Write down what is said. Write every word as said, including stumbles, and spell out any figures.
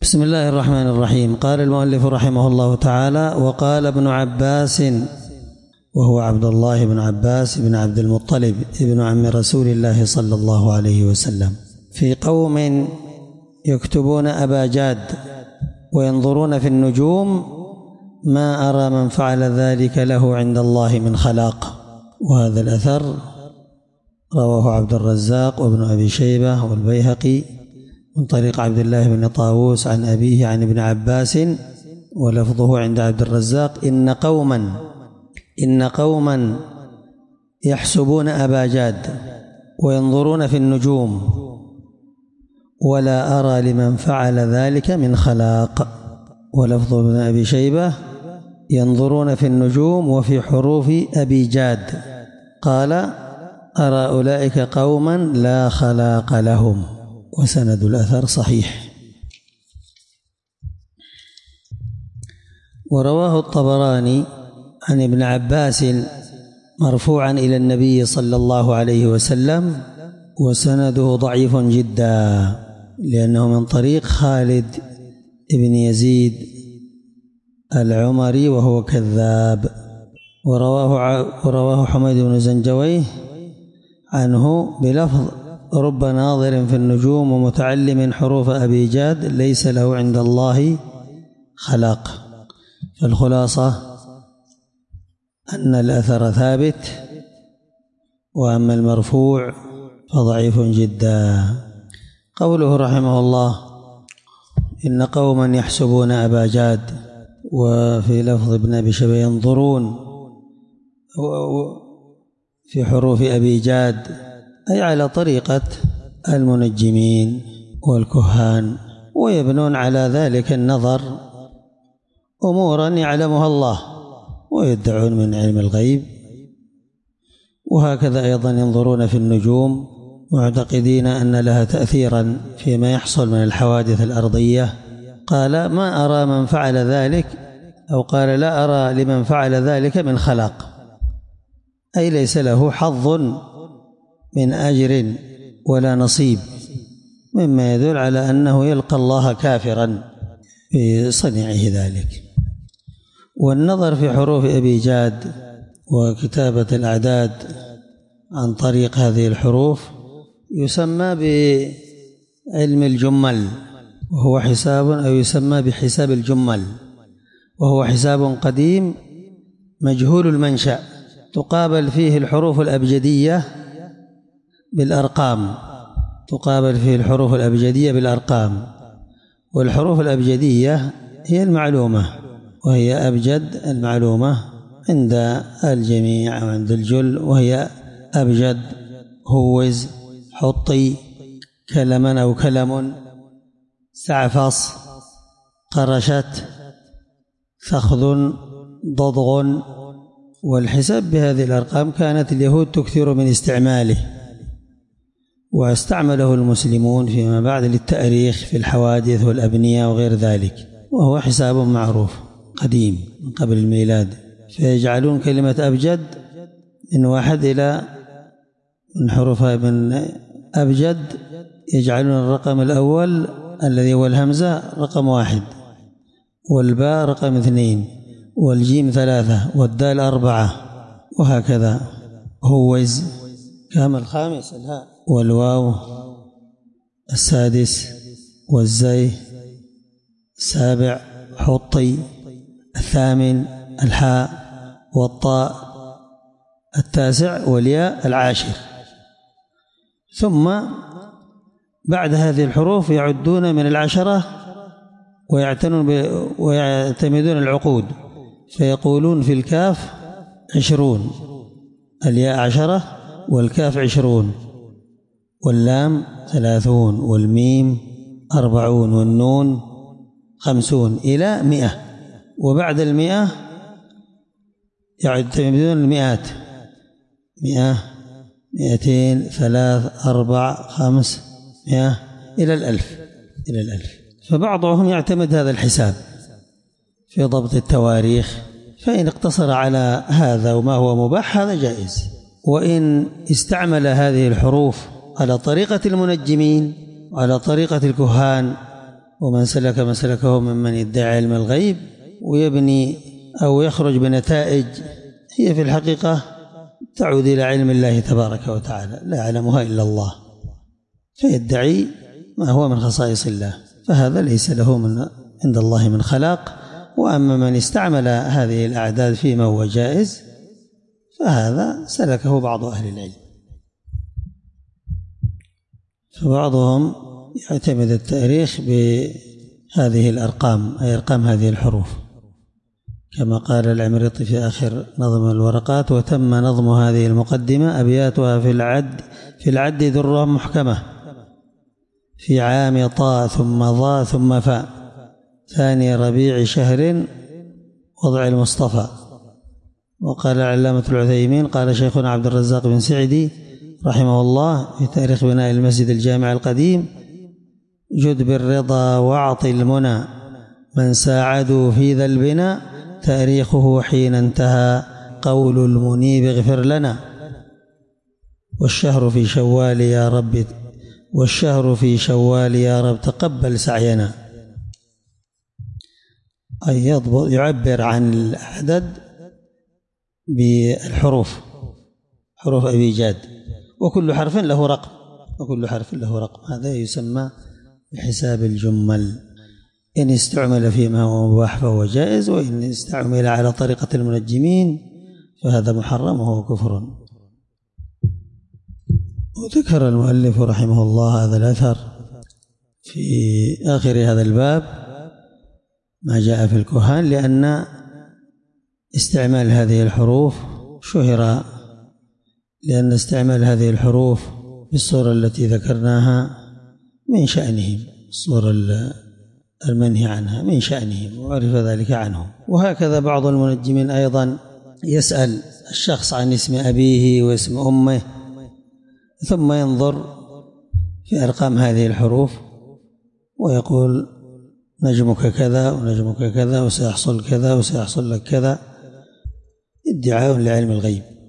بسم الله الرحمن الرحيم. قال المؤلف رحمه الله تعالى: وقال ابن عباس، وهو عبد الله بن عباس بن عبد المطلب ابن عم رسول الله صلى الله عليه وسلم: في قوم يكتبون أبا جاد وينظرون في النجوم ما أرى من فعل ذلك له عند الله من خلاق. وهذا الأثر رواه عبد الرزاق وابن أبي شيبة والبيهقي من طريق عبد الله بن طاووس عن أبيه عن ابن عباس، ولفظه عند عبد الرزاق: إن قوما إن قوما يحسبون أبا جاد وينظرون في النجوم ولا أرى لمن فعل ذلك من خلاق. ولفظ ابن أبي شيبة: ينظرون في النجوم وفي حروف أبي جاد. قال: أرى أولئك قوما لا خلاق لهم. وسند الأثر صحيح. ورواه الطبراني عن ابن عباس مرفوعا إلى النبي صلى الله عليه وسلم، وسنده ضعيف جدا لأنه من طريق خالد بن يزيد العمري وهو كذاب. ورواه ورواه حميد بن زنجويه عنه بلفظ: رب ناظر في النجوم ومتعلم حروف أبي جاد ليس له عند الله خلاق. فالخلاصة أن الأثر ثابت، وأما المرفوع فضعيف جدا. قوله رحمه الله: إن قوما يحسبون أبا جاد، وفي لفظ ابن أبي شيبة: ينظرون في حروف أبي جاد، أي على طريقة المنجمين والكهان، ويبنون على ذلك النظر أمورا يعلمها الله ويدعون من علم الغيب. وهكذا أيضا ينظرون في النجوم معتقدين أن لها تأثيرا فيما يحصل من الحوادث الأرضية. قال: ما أرى من فعل ذلك، أو قال: لا أرى لمن فعل ذلك من خلاق، أي ليس له حظ من أجر ولا نصيب، مما يدل على أنه يلقى الله كافرا بصنيعه ذلك. والنظر في حروف أبي جاد وكتابة الأعداد عن طريق هذه الحروف يسمى بعلم الجمل، وهو حساب، أو يسمى بحساب الجمل، وهو حساب قديم مجهول المنشأ، تقابل فيه الحروف الأبجدية بالأرقام تقابل فيه الحروف الأبجدية بالأرقام والحروف الأبجدية هي المعلومة، وهي أبجد المعلومة عند الجميع وعند الجل، وهي أبجد، هوز، حطي، كلما أو كلم، سعفص، قرشت، فخذ، ضضغ. والحساب بهذه الأرقام كانت اليهود تكثر من استعماله، واستعمله المسلمون فيما بعد للتأريخ في الحوادث والأبنية وغير ذلك، وهو حساب معروف قديم من قبل الميلاد. فيجعلون كلمة أبجد من واحد إلى من حروفها من أبجد، يجعلون الرقم الأول الذي هو الهمزة رقم واحد، والباء رقم اثنين، والجيم ثلاثة، والدال أربعة، وهكذا. هوز كام الخامس الهاء، والواو السادس، والزي السابع، حطي الثامن، الحاء والطاء التاسع، والياء العاشر. ثم بعد هذه الحروف يعدون من العشرة ويعتنون ويعتمدون العقود، فيقولون في الكاف عشرون، الياء عشرة، والكاف عشرون، واللام ثلاثون، والميم أربعون، والنون خمسون، إلى مئة. وبعد المئة يعتمدون المئات: مئة، مئتين، ثلاث، أربع، خمس، مئة، إلى الألف إلى الألف. فبعضهم يعتمد هذا الحساب في ضبط التواريخ، فإن اقتصر على هذا وما هو مباح هذا جائز. وإن استعمل هذه الحروف على طريقة المنجمين وعلى طريقة الكهان ومن سلك مسلكه ممن يدعي علم الغيب ويبني أو يخرج بنتائج هي في الحقيقة تعود إلى علم الله تبارك وتعالى لا يعلمها إلا الله، فيدعي ما هو من خصائص الله، فهذا ليس له من عند الله من خلاق. وأما من استعمل هذه الأعداد فيما هو جائز فهذا سلكه بعض أهل العلم. فبعضهم يعتمد التاريخ بهذه الأرقام أي أرقام هذه الحروف، كما قال العمريطي في آخر نظم الورقات: وتم نظم هذه المقدمة أبياتها في العد في العد درة محكمة في عام طا ثم ضا ثم فاء ثاني ربيع شهر وضع المصطفى. وقال العلامة العثيمين قال شيخنا عبد الرزاق بن سعدي رحمه الله في تاريخ بناء المسجد الجامع القديم: جد بالرضا واعط المنى من ساعدوا في ذا البناء تاريخه حين انتهى قول المنيب اغفر لنا. والشهر في شوال يا رب والشهر في شوال يا رب تقبل سعينا. أي يعبر عن العدد بالحروف، حروف أبيجاد، وكل حرف له رقم وكل حرف له رقم. هذا يسمى بحساب الجمل. إن استعمل فيما هو مباح فهو جائز، وإن استعمل على طريقة المنجمين فهذا محرم وهو كفر. وذكر المؤلف رحمه الله هذا الأثر في آخر هذا الباب ما جاء في الكهان، لأن استعمال هذه الحروف شهر، لأن استعمال هذه الحروف بالصورة التي ذكرناها من شأنهم، الصورة المنهي عنها من شأنهم وعرف ذلك عنهم. وهكذا بعض المنجمين أيضا يسأل الشخص عن اسم أبيه واسم أمه ثم ينظر في أرقام هذه الحروف ويقول نجمك كذا ونجمك كذا وسيحصل كذا وسيحصل لك كذا، ادعاء لعلم الغيب.